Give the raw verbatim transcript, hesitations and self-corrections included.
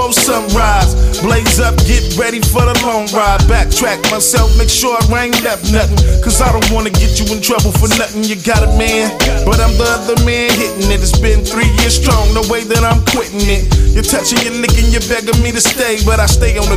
before sunrise. Blaze up, get ready for the long ride. Backtrack myself, make sure I ain't left nothing. Cause I don't wanna get you in trouble for nothing. You got it, man, but I'm the other man hitting it. It's been three years strong, no way that I'm quitting it. You're touching, you're licking, you're begging me to stay, but I stay on the